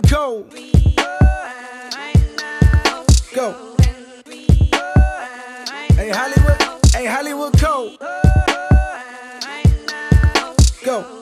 Hollywood Code. Go. Hey Hollywood Code. Go.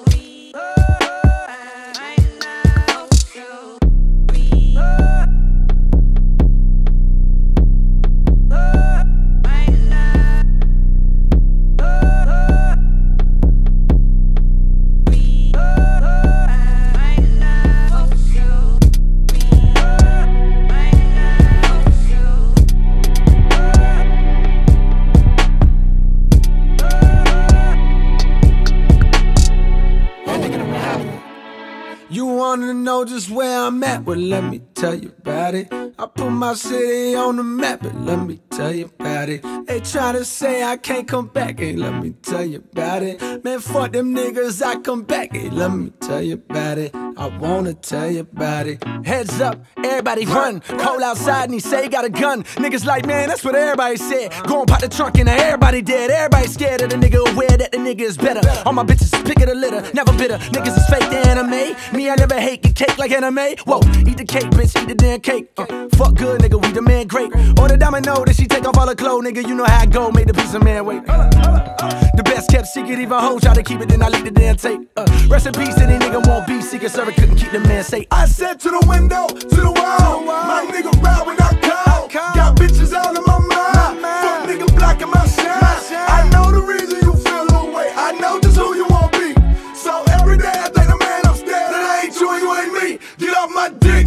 You wanna know just where I'm at? Well, let me tell you about it. I put my city on the map, but let me tell you about it. They try to say I can't come back, hey, let me tell you about it. Man, fuck them niggas, I come back, hey, let me tell you about it. I wanna tell you about it. Heads up, everybody run. Cole outside and he say he got a gun. Niggas like, man, that's what everybody said. Go and pop the trunk and now everybody dead. Everybody scared of the nigga, aware that the nigga is better. All my bitches pick of the litter, never bitter. Niggas is fake, the anime. Me, I never hate, get cake like anime. Whoa, eat the cake, bitch, eat the damn cake. Fuck good, nigga, we the man great. Or the domino that she take off all her clothes, nigga, you know how I go, make the piece of man wait. The best kept secret, even hoes try to keep it, then I leak the damn tape. Rest in peace, any nigga won't be secret service, couldn't keep the man safe. I said to the window, to the wall, my nigga ride when I call. Got bitches all in my mind, fuck nigga blocking my shine. I know the reason you feel the way, I know just who you want to be. So every day I think the man upstairs, that I ain't you and you ain't me. Get off my dick.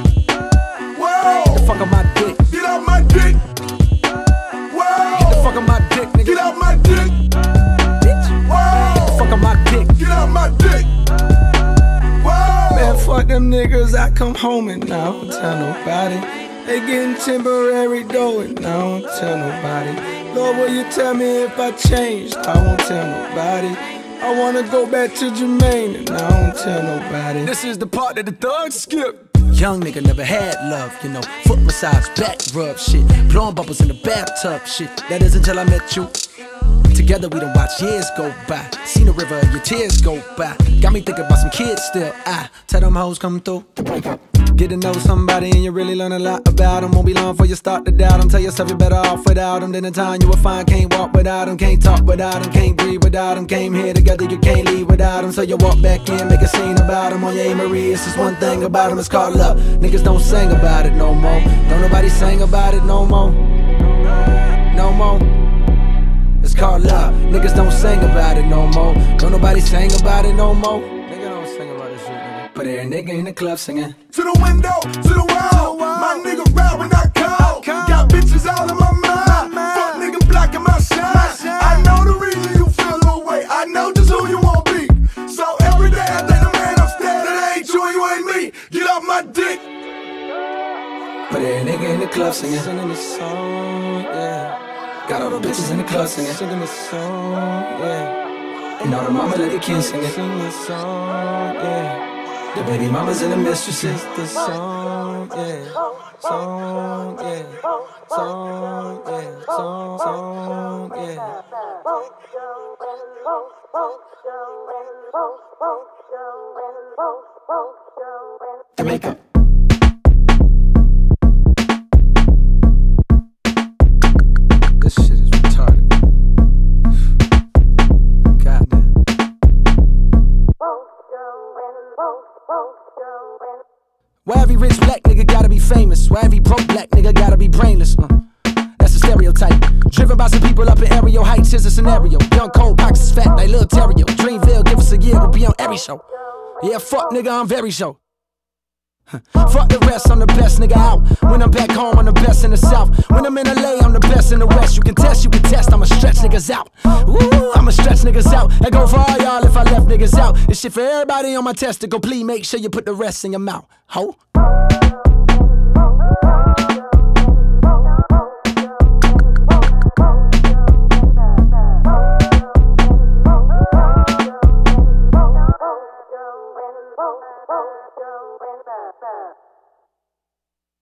Whoa. Get the fuck on my dick. Get off my dick. Whoa. Get the fuck on my dick, nigga. Get off my dick. Bitch. Whoa. Get the fuck on my dick. Get off my dick. Whoa. Man, fuck them niggas, I come home and I don't tell nobody. They getting temporary dough and I don't tell nobody. Lord, will you tell me if I changed? I won't tell nobody. I wanna go back to Jermaine and I don't tell nobody. This is the part that the thugs skip. Young nigga never had love, you know. Foot massage, back rub shit. Blowing bubbles in the bathtub shit. That is until I met you. Together we done watch years go by. Seen the river, your tears go by. Got me thinking about some kids still. I tell them hoes come through to break up. Get to know somebody and you really learn a lot about them. Won't be long before you start to doubt them. Tell yourself you're better off without them. Then in time you will find can't walk without them. Can't talk without them, can't breathe without them. Came here together, you can't leave without them. So you walk back in, make a scene about them. On your A-Marie, it's just one thing about them, it's called love. Niggas don't sing about it no more. Don't nobody sing about it no more. No more. It's called love. Niggas don't sing about it no more. Don't nobody sing about it no more. Nigga don't sing about this shit, nigga. But every nigga in the club singing. To the window, to the wall, my nigga ride when I call. Got bitches all in my mind, fuck nigga blocking my shine. I know the reason you feel the way, I know just who you want to be. So every day I think the man upstairs, that ain't you and you ain't me. Get off my dick. But every nigga in the club singing. Singing the song, yeah. Got all the bitches in the club singing. Singing the song, yeah. And all the mama let the kids singing. Sing the song, yeah. The baby mamas and the mistresses. The song, yeah. Song, yeah. Song, yeah. Song, yeah. Jamaica. This shit is retarded. Goddamn. Why every rich black nigga gotta be famous? Why every broke black nigga gotta be brainless? That's a stereotype. Driven by some people up in Aerial Heights, here's a scenario. Young Cole, pockets is fat like Lil Terrio. Dreamville, give us a year, we'll be on every show. Yeah, fuck nigga, I'm very show. Fuck the rest, I'm the best nigga out. When I'm back home, I'm the best in the South. When I'm in LA, I'm the best in the West. You can test, I'ma stretch niggas out. Ooh, I'ma stretch niggas out. That go for all y'all if I left niggas out. This shit for everybody on my testicle. Please make sure you put the rest in your mouth, ho.